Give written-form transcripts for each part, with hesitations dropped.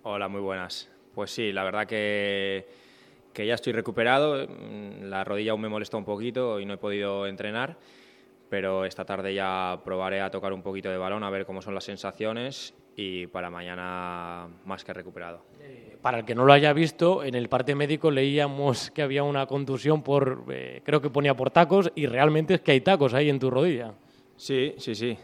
Hola, muy buenas. Pues sí, la verdad que ya estoy recuperado. La rodilla aún me molesta un poquito y no he podido entrenar, pero esta tarde ya probaré a tocar un poquito de balón, a ver cómo son las sensaciones y para mañana más que recuperado. Para el que no lo haya visto, en el parte médico leíamos que había una contusión creo que ponía por tacos, y realmente es que hay tacos ahí en tu rodilla. Sí.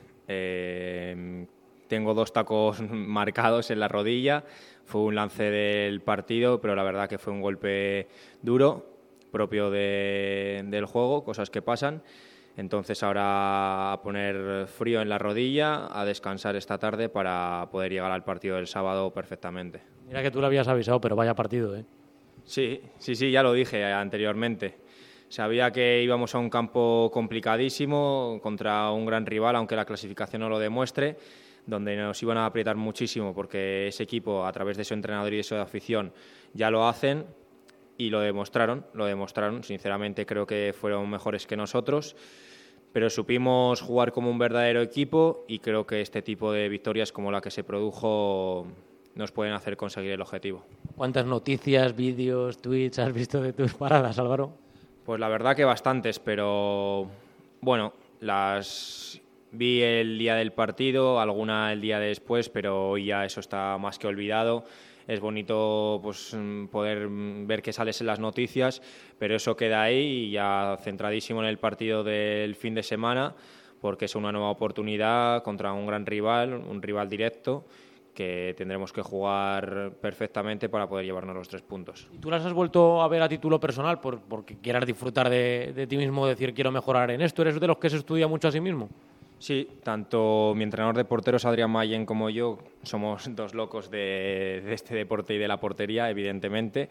Tengo 2 tacos marcados en la rodilla. Fue un lance del partido, pero la verdad que fue un golpe duro, propio del juego, cosas que pasan. Entonces ahora a poner frío en la rodilla, a descansar esta tarde para poder llegar al partido del sábado perfectamente. Mira que tú lo habías avisado, pero vaya partido, ¿eh? Sí, ya lo dije anteriormente. Sabía que íbamos a un campo complicadísimo contra un gran rival, aunque la clasificación no lo demuestre, donde nos iban a aprietar muchísimo porque ese equipo, a través de su entrenador y de su afición, ya lo hacen y lo demostraron. Sinceramente creo que fueron mejores que nosotros, pero supimos jugar como un verdadero equipo y creo que este tipo de victorias como la que se produjo nos pueden hacer conseguir el objetivo. ¿Cuántas noticias, vídeos, tweets has visto de tus paradas, Álvaro? Pues la verdad que bastantes, pero bueno, las vi el día del partido, alguna el día después, pero hoy ya eso está más que olvidado. Es bonito pues poder ver que sales en las noticias, pero eso queda ahí y ya centradísimo en el partido del fin de semana, porque es una nueva oportunidad contra un gran rival, un rival directo, que tendremos que jugar perfectamente para poder llevarnos los 3 puntos. ¿Y tú las has vuelto a ver a título personal porque quieras disfrutar de ti mismo, decir quiero mejorar en esto? ¿Eres de los que se estudia mucho a sí mismo? Sí, tanto mi entrenador de porteros, Adrián Mayen, como yo somos 2 locos de este deporte y de la portería, evidentemente.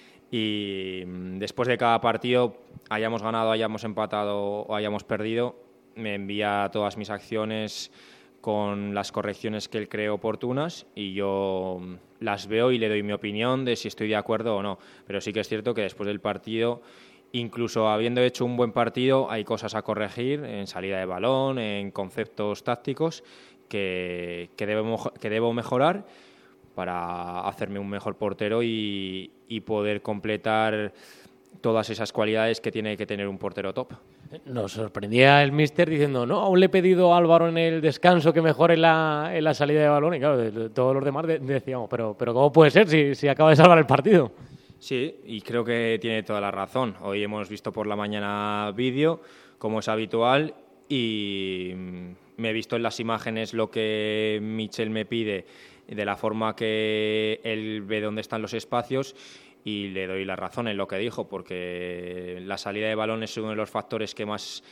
Y después de cada partido, hayamos ganado, hayamos empatado o hayamos perdido, me envía todas mis acciones con las correcciones que él cree oportunas y yo las veo y le doy mi opinión de si estoy de acuerdo o no. Pero sí que es cierto que después del partido, incluso habiendo hecho un buen partido, hay cosas a corregir en salida de balón, en conceptos tácticos que debo mejorar para hacerme un mejor portero y poder completar todas esas cualidades que tiene que tener un portero top. Nos sorprendía el míster diciendo, no, aún le he pedido a Álvaro en el descanso que mejore en la salida de balón, y claro, todos los demás decíamos, pero ¿cómo puede ser si acaba de salvar el partido? Sí, y creo que tiene toda la razón. Hoy hemos visto por la mañana vídeo, como es habitual, y me he visto en las imágenes lo que Michel me pide, de la forma que él ve dónde están los espacios, y le doy la razón en lo que dijo, porque la salida de balón es uno de los factores que más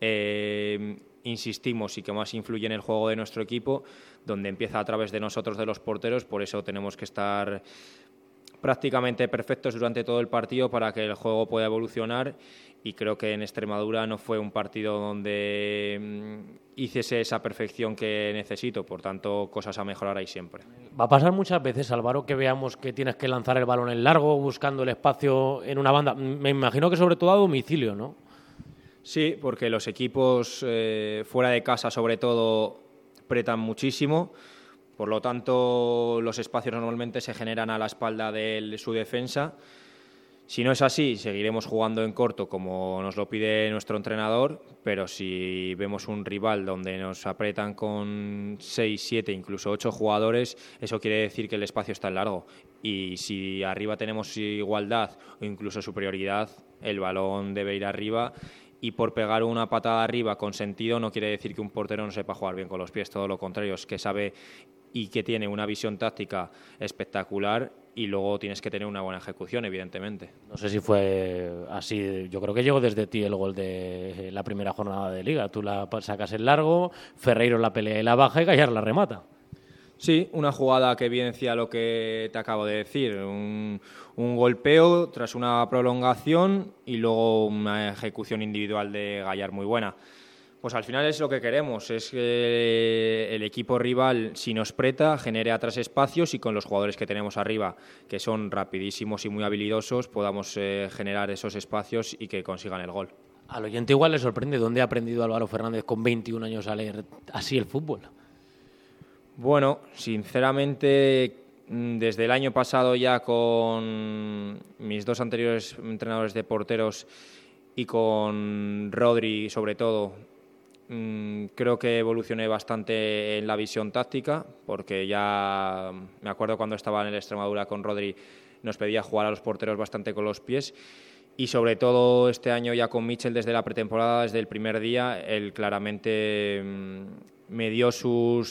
insistimos y que más influye en el juego de nuestro equipo, donde empieza a través de nosotros, de los porteros. Por eso tenemos que estar prácticamente perfectos durante todo el partido para que el juego pueda evolucionar, y creo que en Extremadura no fue un partido donde hiciese esa perfección que necesito, por tanto cosas a mejorar ahí siempre. Va a pasar muchas veces, Álvaro, que veamos que tienes que lanzar el balón en largo buscando el espacio en una banda, me imagino que sobre todo a domicilio, ¿no? Sí, porque los equipos fuera de casa sobre todo apretan muchísimo. Por lo tanto, los espacios normalmente se generan a la espalda de su defensa. Si no es así, seguiremos jugando en corto como nos lo pide nuestro entrenador, pero si vemos un rival donde nos apretan con 6, 7, incluso 8 jugadores, eso quiere decir que el espacio está en largo. Y si arriba tenemos igualdad o incluso superioridad, el balón debe ir arriba. Y por pegar una patada arriba con sentido no quiere decir que un portero no sepa jugar bien con los pies, todo lo contrario, es que sabe y que tiene una visión táctica espectacular, y luego tienes que tener una buena ejecución, evidentemente. No sé si fue así, yo creo que llegó desde ti el gol de la primera jornada de Liga. Tú la sacas en largo, Ferreiro la pelea y la baja y Gallar la remata. Sí, una jugada que evidencia lo que te acabo de decir, un golpeo tras una prolongación y luego una ejecución individual de Gallar muy buena. Pues al final es lo que queremos, es que el equipo rival, si nos preta, genere atrás espacios y con los jugadores que tenemos arriba, que son rapidísimos y muy habilidosos, podamos generar esos espacios y que consigan el gol. Al oyente igual le sorprende dónde ha aprendido Álvaro Fernández con 21 años a leer así el fútbol. Bueno, sinceramente Desde el año pasado ya con mis 2 anteriores entrenadores de porteros y con Rodri sobre todo, creo que evolucioné bastante en la visión táctica, porque ya me acuerdo cuando estaba en el Extremadura con Rodri nos pedía jugar a los porteros bastante con los pies, y sobre todo este año ya con Mitchell desde la pretemporada, desde el primer día, él claramente me dio su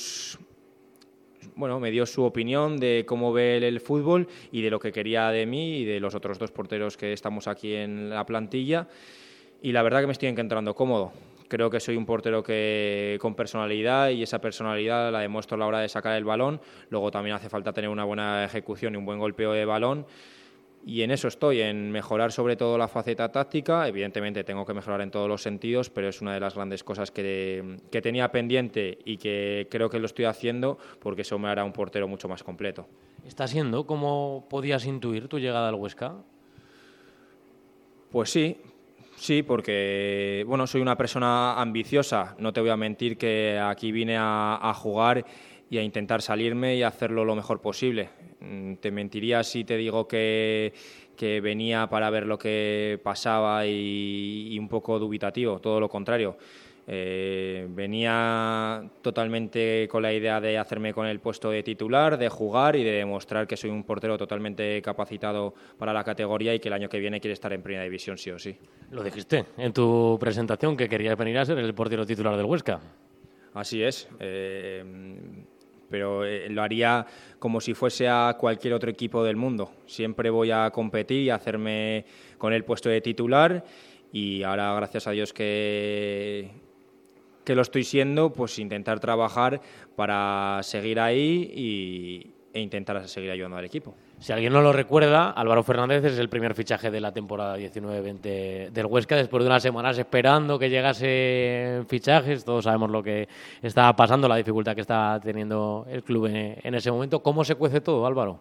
opinión de cómo ve el fútbol y de lo que quería de mí y de los otros 2 porteros que estamos aquí en la plantilla, y la verdad que me estoy encontrando cómodo. Creo que soy un portero con personalidad, y esa personalidad la demuestro a la hora de sacar el balón. Luego también hace falta tener una buena ejecución y un buen golpeo de balón, y en eso estoy, en mejorar sobre todo la faceta táctica. Evidentemente tengo que mejorar en todos los sentidos, pero es una de las grandes cosas que tenía pendiente y que creo que lo estoy haciendo, porque eso me hará un portero mucho más completo. ¿Está siendo como podías intuir tu llegada al Huesca? Pues sí, porque soy una persona ambiciosa. No te voy a mentir que aquí vine a jugar y a intentar salirme y hacerlo lo mejor posible. Te mentiría si te digo que venía para ver lo que pasaba y un poco dubitativo, todo lo contrario. Venía totalmente con la idea de hacerme con el puesto de titular, de jugar y de demostrar que soy un portero totalmente capacitado para la categoría y que el año que viene quiere estar en Primera División sí o sí. Lo dijiste en tu presentación, que querías venir a ser el portero titular del Huesca. Así es, pero lo haría como si fuese a cualquier otro equipo del mundo. Siempre voy a competir y a hacerme con el puesto de titular, y ahora, gracias a Dios que lo estoy siendo, pues intentar trabajar para seguir ahí e intentar seguir ayudando al equipo. Si alguien no lo recuerda, Álvaro Fernández es el primer fichaje de la temporada 19-20 del Huesca, después de unas semanas esperando que llegasen fichajes. Todos sabemos lo que estaba pasando, la dificultad que estaba teniendo el club en ese momento. ¿Cómo se cuece todo, Álvaro?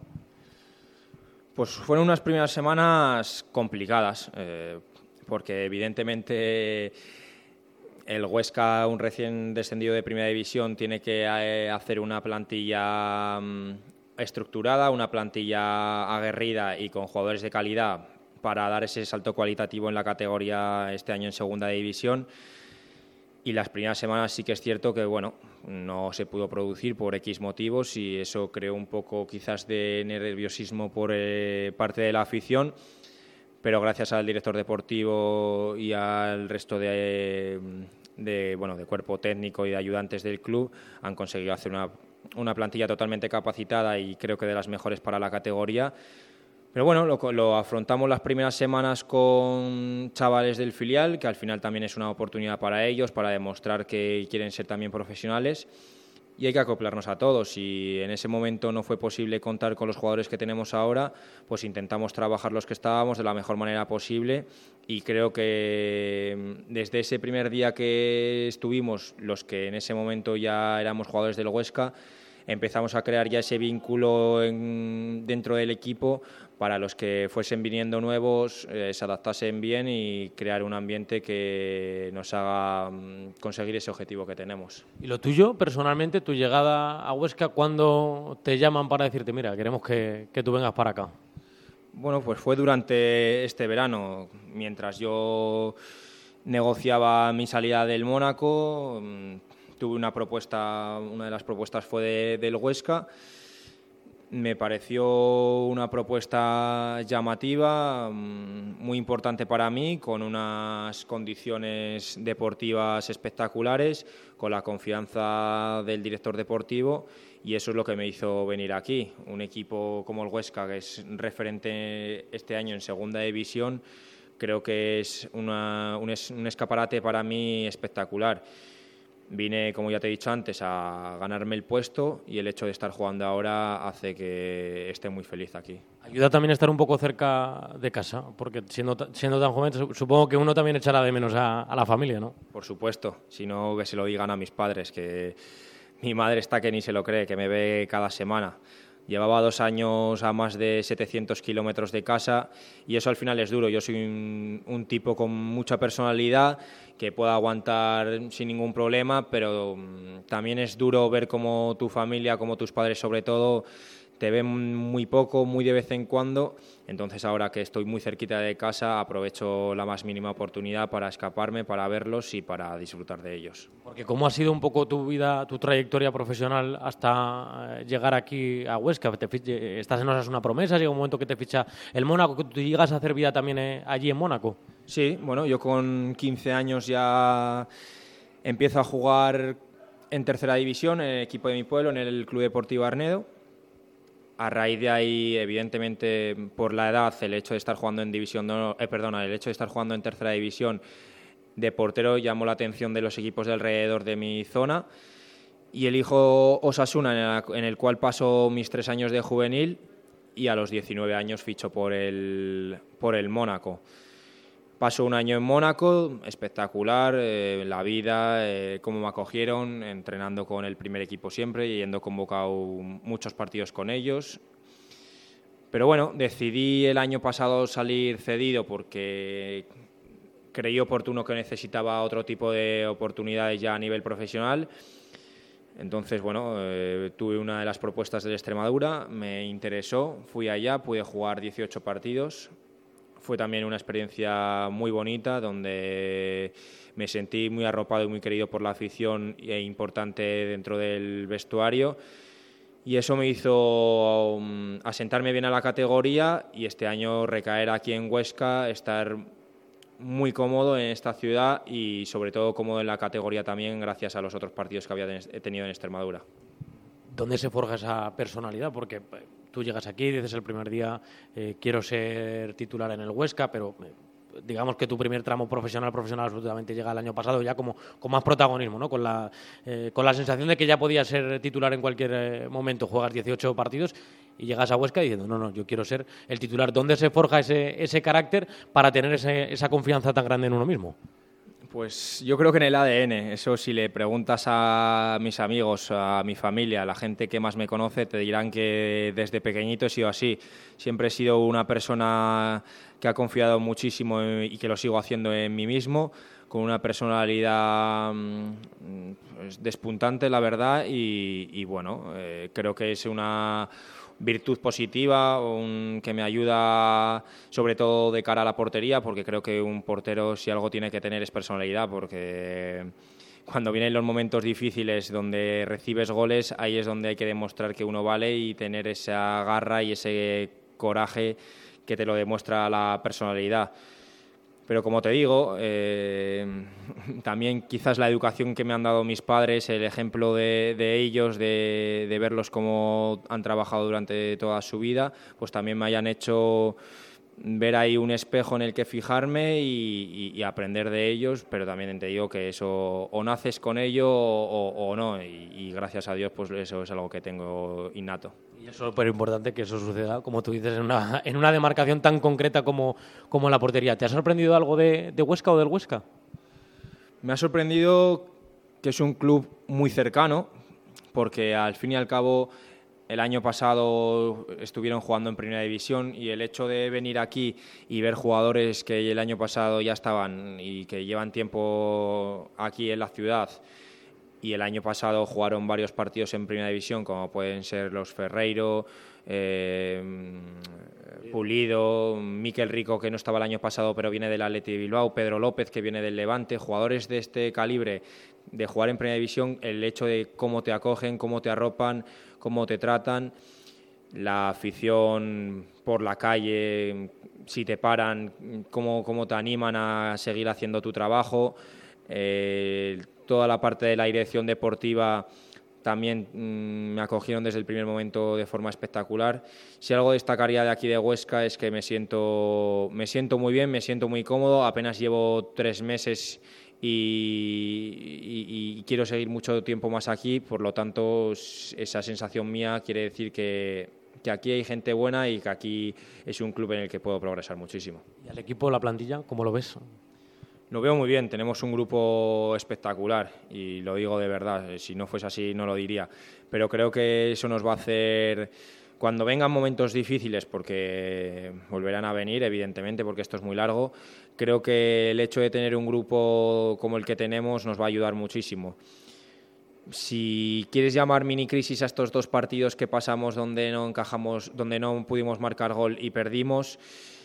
Pues fueron unas primeras semanas complicadas, porque evidentemente el Huesca, un recién descendido de Primera División, tiene que hacer una plantilla estructurada, una plantilla aguerrida y con jugadores de calidad para dar ese salto cualitativo en la categoría este año en Segunda División. Y las primeras semanas sí que es cierto que no se pudo producir por X motivos, y eso creó un poco quizás de nerviosismo por parte de la afición, pero gracias al director deportivo y al resto de cuerpo técnico y de ayudantes del club han conseguido hacer una plantilla totalmente capacitada y creo que de las mejores para la categoría. Pero lo afrontamos las primeras semanas con chavales del filial, que al final también es una oportunidad para ellos, para demostrar que quieren ser también profesionales, y hay que acoplarnos a todos. Y en ese momento no fue posible contar con los jugadores que tenemos ahora, pues intentamos trabajar los que estábamos de la mejor manera posible, y creo que desde ese primer día que estuvimos, los que en ese momento ya éramos jugadores del Huesca, empezamos a crear ya ese vínculo dentro del equipo para los que fuesen viniendo nuevos, se adaptasen bien y crear un ambiente que nos haga conseguir ese objetivo que tenemos. ¿Y lo tuyo, personalmente, tu llegada a Huesca, cuándo te llaman para decirte, mira, queremos que tú vengas para acá? Pues fue durante este verano, mientras yo negociaba mi salida del Mónaco. Tuve una de las propuestas fue del Huesca. Me pareció una propuesta llamativa, muy importante para mí, con unas condiciones deportivas espectaculares, con la confianza del director deportivo, y eso es lo que me hizo venir aquí. Un equipo como el Huesca, que es referente este año en Segunda División, creo que es un escaparate para mí espectacular. Vine, como ya te he dicho antes, a ganarme el puesto, y el hecho de estar jugando ahora hace que esté muy feliz aquí. Ayuda también estar un poco cerca de casa, porque siendo tan joven, supongo que uno también echará de menos a la familia, ¿no? Por supuesto, si no que se lo digan a mis padres, que mi madre está que ni se lo cree, que me ve cada semana. Llevaba 2 años a más de 700 kilómetros de casa, y eso al final es duro. Yo soy un tipo con mucha personalidad, que pueda aguantar sin ningún problema, pero también es duro ver cómo tu familia, como tus padres sobre todo, te ven muy poco, muy de vez en cuando. Entonces ahora que estoy muy cerquita de casa aprovecho la más mínima oportunidad para escaparme, para verlos y para disfrutar de ellos. Porque ¿cómo ha sido un poco tu vida, tu trayectoria profesional hasta llegar aquí a Huesca? Estás en Osasuna Promesa, llega un momento que te ficha el Mónaco, ¿tú llegas a hacer vida también allí en Mónaco? Sí, bueno, yo con 15 años ya empiezo a jugar en tercera división, en el equipo de mi pueblo, en el Club Deportivo Arnedo. A raíz de ahí, evidentemente, por la edad, el hecho de estar jugando en el hecho de estar jugando en tercera división de portero llamó la atención de los equipos de alrededor de mi zona y elijo Osasuna, en el cual paso mis 3 años de juvenil y a los 19 años ficho por el Mónaco. Paso un año en Mónaco, espectacular, la vida, cómo me acogieron, entrenando con el primer equipo siempre, yendo convocado muchos partidos con ellos. Pero bueno, decidí el año pasado salir cedido porque creí oportuno que necesitaba otro tipo de oportunidades ya a nivel profesional. Entonces, bueno, tuve una de las propuestas de Extremadura, me interesó, fui allá, pude jugar 18 partidos. Fue también una experiencia muy bonita donde me sentí muy arropado y muy querido por la afición e importante dentro del vestuario y eso me hizo asentarme bien a la categoría y este año recaer aquí en Huesca, estar muy cómodo en esta ciudad y sobre todo cómodo en la categoría también gracias a los otros partidos que había tenido en Extremadura. ¿Dónde se forja esa personalidad? Porque tú llegas aquí, dices el primer día quiero ser titular en el Huesca, pero digamos que tu primer tramo profesional absolutamente llega el año pasado ya como con más protagonismo, ¿no? Con la sensación de que ya podías ser titular en cualquier momento. Juegas 18 partidos y llegas a Huesca diciendo no, yo quiero ser el titular. ¿Dónde se forja ese carácter para tener esa confianza tan grande en uno mismo? Pues yo creo que en el ADN, eso si le preguntas a mis amigos, a mi familia, a la gente que más me conoce, te dirán que desde pequeñito he sido así. Siempre he sido una persona que ha confiado muchísimo y que lo sigo haciendo en mí mismo, con una personalidad despuntante, la verdad, y bueno, creo que es una virtud positiva que me ayuda sobre todo de cara a la portería, porque creo que un portero si algo tiene que tener es personalidad, porque cuando vienen los momentos difíciles donde recibes goles, ahí es donde hay que demostrar que uno vale y tener esa garra y ese coraje que te lo demuestra la personalidad. Pero como te digo, también quizás la educación que me han dado mis padres, el ejemplo de ellos, de verlos cómo han trabajado durante toda su vida, pues también me hayan hecho ver ahí un espejo en el que fijarme y aprender de ellos, pero también te digo que eso o naces con ello o no, y gracias a Dios pues eso es algo que tengo innato. Y es súper importante que eso suceda, como tú dices, en una demarcación tan concreta como la portería. ¿Te ha sorprendido algo de Huesca o del Huesca? Me ha sorprendido que es un club muy cercano, porque al fin y al cabo el año pasado estuvieron jugando en Primera División y el hecho de venir aquí y ver jugadores que el año pasado ya estaban y que llevan tiempo aquí en la ciudad y el año pasado jugaron varios partidos en Primera División, como pueden ser los Ferreiro, Pulido, Miquel Rico, que no estaba el año pasado pero viene del Athletic de Bilbao, Pedro López, que viene del Levante, jugadores de este calibre, de jugar en Primera División, el hecho de cómo te acogen, cómo te arropan, cómo te tratan, la afición por la calle, si te paran, cómo te animan a seguir haciendo tu trabajo, toda la parte de la dirección deportiva también me acogieron desde el primer momento de forma espectacular. Si algo destacaría de aquí de Huesca es que me siento muy bien, me siento muy cómodo, apenas llevo 3 meses y quiero seguir mucho tiempo más aquí, por lo tanto esa sensación mía quiere decir que aquí hay gente buena y que aquí es un club en el que puedo progresar muchísimo. ¿Y al equipo, la plantilla, cómo lo ves? Lo veo muy bien, tenemos un grupo espectacular y lo digo de verdad, si no fuese así no lo diría, pero creo que eso nos va a hacer, cuando vengan momentos difíciles, porque volverán a venir evidentemente porque esto es muy largo, creo que el hecho de tener un grupo como el que tenemos nos va a ayudar muchísimo. Si quieres llamar mini crisis a estos 2 partidos que pasamos donde no encajamos, donde no pudimos marcar gol y perdimos,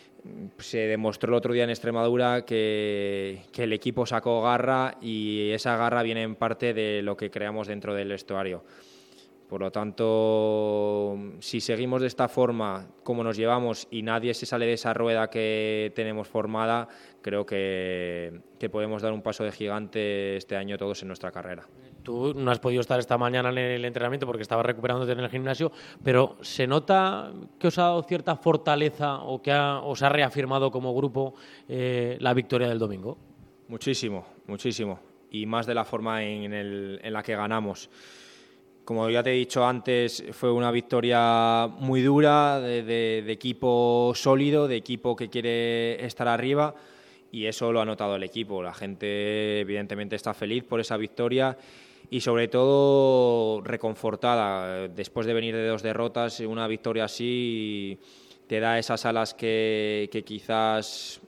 se demostró el otro día en Extremadura que el equipo sacó garra, y esa garra viene en parte de lo que creamos dentro del vestuario. Por lo tanto, si seguimos de esta forma, como nos llevamos, y nadie se sale de esa rueda que tenemos formada, creo que podemos dar un paso de gigante este año todos en nuestra carrera. Tú no has podido estar esta mañana en el entrenamiento porque estabas recuperándote en el gimnasio, pero ¿se nota que os ha dado cierta fortaleza o que os ha reafirmado como grupo la victoria del domingo? Muchísimo, muchísimo. Y más de la forma en la que ganamos. Como ya te he dicho antes, fue una victoria muy dura, de equipo sólido, de equipo que quiere estar arriba, y eso lo ha notado el equipo. La gente evidentemente está feliz por esa victoria y sobre todo reconfortada. Después de venir de 2 derrotas, una victoria así te da esas alas que quizás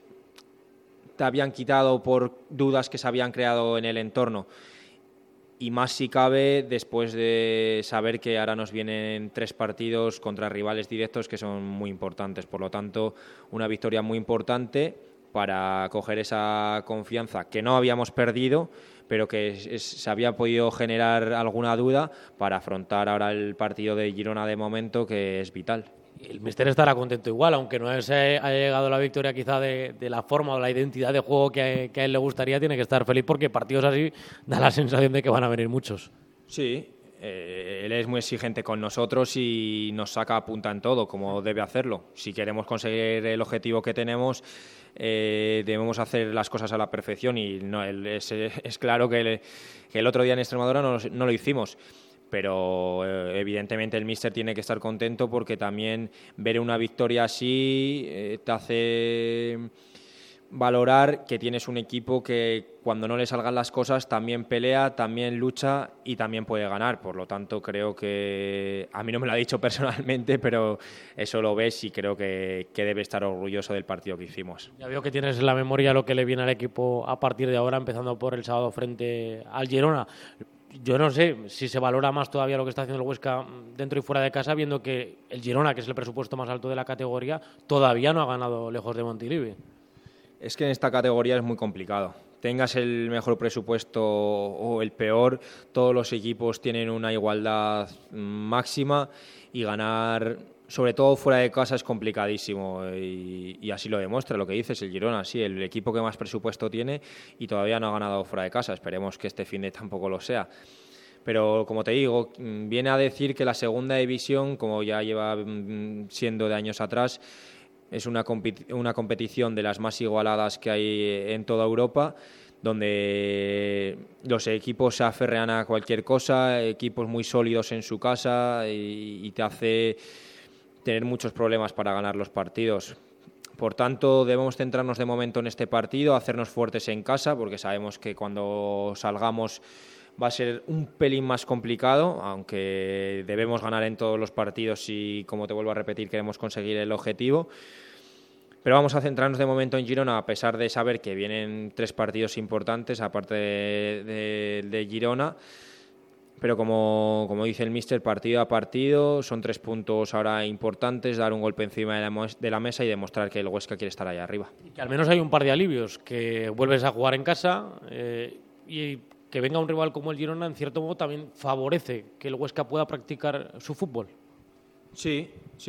te habían quitado por dudas que se habían creado en el entorno. Y más si cabe después de saber que ahora nos vienen 3 partidos contra rivales directos que son muy importantes. Por lo tanto, una victoria muy importante para coger esa confianza que no habíamos perdido, pero que se había podido generar alguna duda para afrontar ahora el partido de Girona de momento, que es vital. El míster estará contento igual, aunque no haya llegado la victoria quizá de la forma o la identidad de juego que a él le gustaría. Tiene que estar feliz porque partidos así da la sensación de que van a venir muchos. Sí, él es muy exigente con nosotros y nos saca a punta en todo, como debe hacerlo. Si queremos conseguir el objetivo que tenemos, debemos hacer las cosas a la perfección, y no, es claro que el otro día en Extremadura no lo hicimos. Pero evidentemente el míster tiene que estar contento porque también ver una victoria así te hace valorar que tienes un equipo que cuando no le salgan las cosas también pelea, también lucha y también puede ganar. Por lo tanto, creo que, a mí no me lo ha dicho personalmente, pero eso lo ves y creo que debe estar orgulloso del partido que hicimos. Ya veo que tienes en la memoria lo que le viene al equipo a partir de ahora, empezando por el sábado frente al Girona. Yo no sé si se valora más todavía lo que está haciendo el Huesca dentro y fuera de casa, viendo que el Girona, que es el presupuesto más alto de la categoría, todavía no ha ganado lejos de Montilivi. Es que en esta categoría es muy complicado. Tengas el mejor presupuesto o el peor, todos los equipos tienen una igualdad máxima, y ganar, sobre todo fuera de casa, es complicadísimo, y así lo demuestra lo que dices, el Girona, sí, el equipo que más presupuesto tiene y todavía no ha ganado fuera de casa. Esperemos que este fin de tampoco lo sea. Pero, como te digo, viene a decir que la segunda división, como ya lleva siendo de años atrás, es una competición de las más igualadas que hay en toda Europa, donde los equipos se aferrean a cualquier cosa, equipos muy sólidos en su casa, y te hace tener muchos problemas para ganar los partidos. Por tanto, debemos centrarnos de momento en este partido, hacernos fuertes en casa, porque sabemos que cuando salgamos va a ser un pelín más complicado, aunque debemos ganar en todos los partidos y, como te vuelvo a repetir, queremos conseguir el objetivo. Pero vamos a centrarnos de momento en Girona, a pesar de saber que vienen 3 partidos importantes, aparte de Girona. Pero como dice el míster, partido a partido, son 3 puntos ahora importantes, dar un golpe encima de la mesa y demostrar que el Huesca quiere estar allá arriba. Y que al menos hay un par de alivios, que vuelves a jugar en casa y que venga un rival como el Girona, en cierto modo también favorece que el Huesca pueda practicar su fútbol. Sí.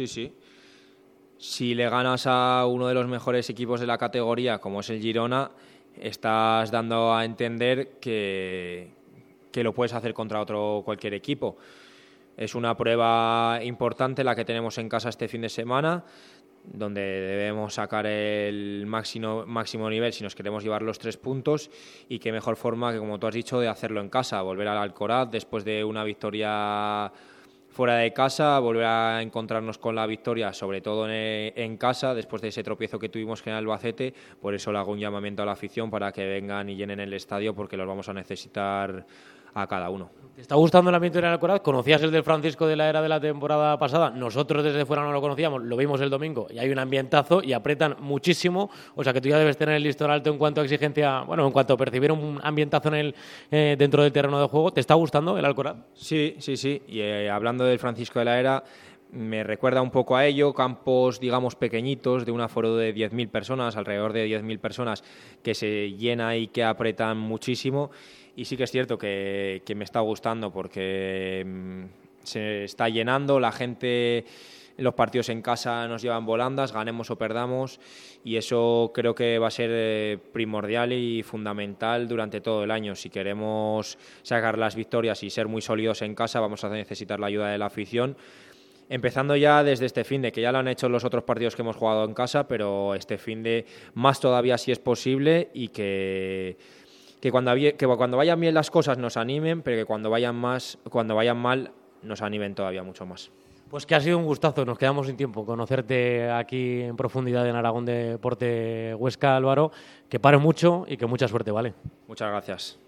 Si le ganas a uno de los mejores equipos de la categoría, como es el Girona, estás dando a entender que lo puedes hacer contra cualquier equipo. Es una prueba importante la que tenemos en casa este fin de semana, donde debemos sacar el máximo nivel si nos queremos llevar los 3 puntos, y qué mejor forma que, como tú has dicho, de hacerlo en casa, volver al Alcoraz después de una victoria fuera de casa, volver a encontrarnos con la victoria, sobre todo en casa, después de ese tropiezo que tuvimos en Albacete. Por eso le hago un llamamiento a la afición para que vengan y llenen el estadio, porque los vamos a necesitar a cada uno. ¿Te está gustando el ambiente en el Alcoraz? ¿Conocías el del Francisco de la Era de la temporada pasada? Nosotros desde fuera no lo conocíamos, lo vimos el domingo y hay un ambientazo y apretan muchísimo. O sea que tú ya debes tener el listón alto en cuanto a exigencia, bueno, en cuanto a percibir un ambientazo dentro del terreno de juego. ¿Te está gustando el Alcoraz? Sí. Y hablando del Francisco de la Era, me recuerda un poco a ello, campos, digamos, pequeñitos, de un aforo de 10.000 personas, alrededor de 10.000 personas, que se llena y que apretan muchísimo. Y sí que es cierto que me está gustando porque se está llenando, la gente, los partidos en casa nos llevan volandas, ganemos o perdamos, y eso creo que va a ser primordial y fundamental durante todo el año. Si queremos sacar las victorias y ser muy sólidos en casa, vamos a necesitar la ayuda de la afición. Empezando ya desde este finde, que ya lo han hecho los otros partidos que hemos jugado en casa, pero este finde más todavía si es posible, y que cuando vayan bien las cosas nos animen, pero que cuando vayan mal nos animen todavía mucho más. Pues que ha sido un gustazo, nos quedamos sin tiempo. Conocerte aquí en profundidad en Aragón Deporte Huesca, Álvaro, que pare mucho y que mucha suerte, ¿vale? Muchas gracias.